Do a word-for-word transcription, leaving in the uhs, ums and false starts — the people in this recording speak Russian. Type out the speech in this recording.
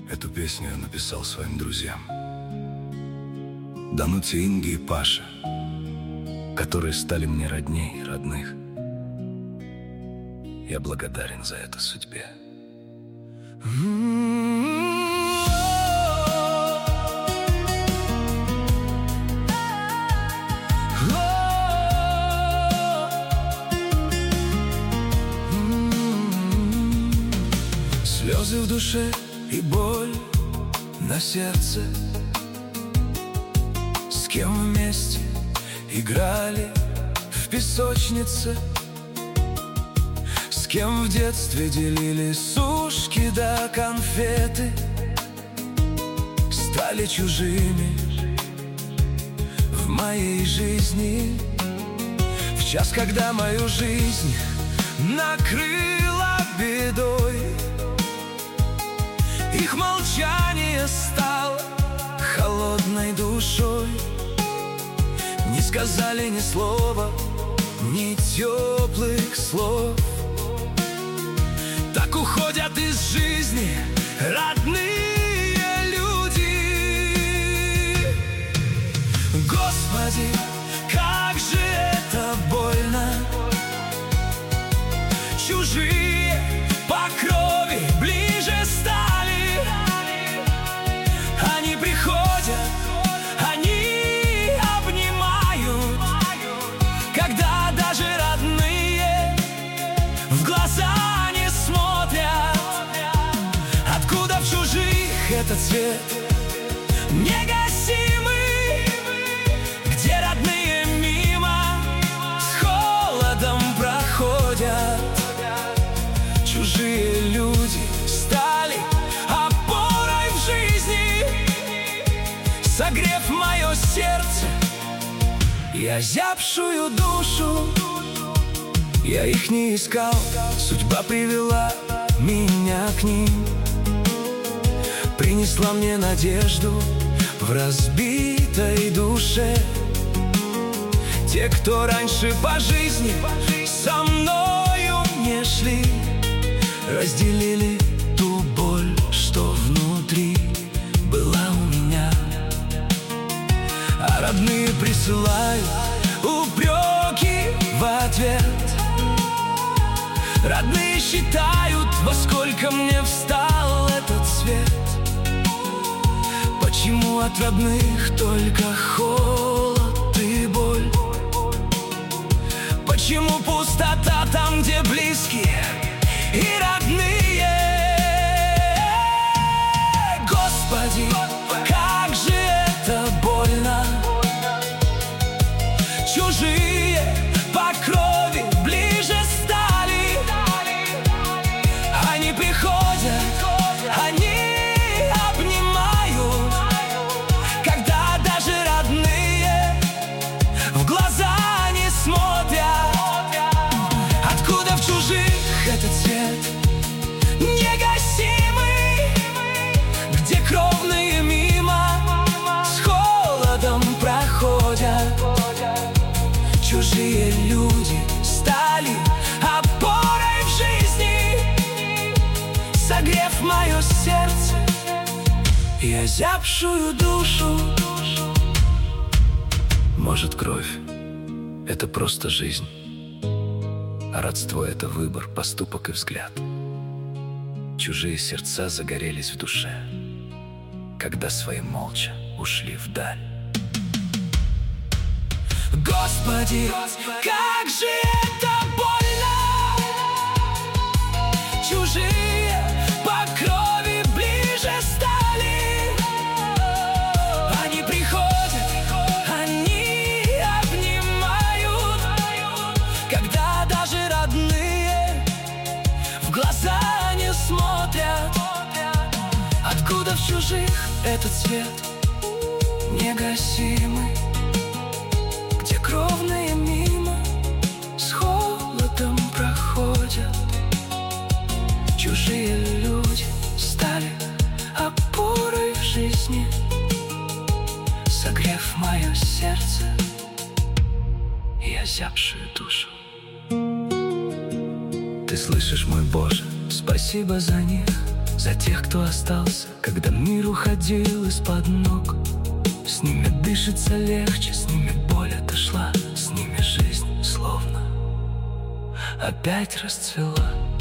Эту песню я написал своим друзьям Дануте, Инге и Паше, которые стали мне родней родных. Я благодарен за это судьбе. Слезы в душе и боль на сердце. С кем вместе играли в песочнице, с кем в детстве делили сушки да конфеты, стали чужими в моей жизни. В час, когда мою жизнь накрыла бедой, их молчание стало холодной душой. Не сказали ни слова, ни теплых слов. Так уходят из жизни родные люди. Господи, как же это больно. Чужие по крови ближе стали. Они приходят, они обнимают, когда даже родные в глаза не смотрят. Откуда в чужих этот свет негасимый, где родные мимо с холодом проходят? Чужие люди стали опорой в жизни, согрев мое сердце и озябшую душу. Я их не искал, судьба привела меня к ним, принесла мне надежду в разбитой душе. Те, кто раньше по жизни со мною не шли, разделили ту боль, что внутри была у меня. А родные присылают упреки в ответ. Родные считают, во сколько мне встал этот свет. Почему от родных только холод и боль? Почему пустота там, где близкие и родные? Господи, как же это больно. Чужие по крови ближе стали. Они приходят, они обнимают, когда даже родные в глаза не смотрят. Откуда в чужих этот свет негасимый, где кровные мимо с холодом проходят? Чужие люди стали опорой в жизни, согрев мое сердце и озябшую душу. Может, кровь — это просто жизнь, а родство — это выбор, поступок и взгляд. Чужие сердца загорелись в душе, когда свои молча ушли вдаль. Господи, как же это больно. Чужие по крови ближе стали. Они приходят, они обнимают, когда даже родные в глаза не смотрят. Откуда в чужих этот свет негасимый, где кровные мимо с холодом проходят? Чужие люди стали опорой в жизни, согрев мое сердце и озябшую душу. Ты слышишь, мой Боже, спасибо за них, За тех, кто остался, когда мир уходил из-под ног. С ними дышится легче, с ними боль отошла, с ними жизнь словно опять расцвела.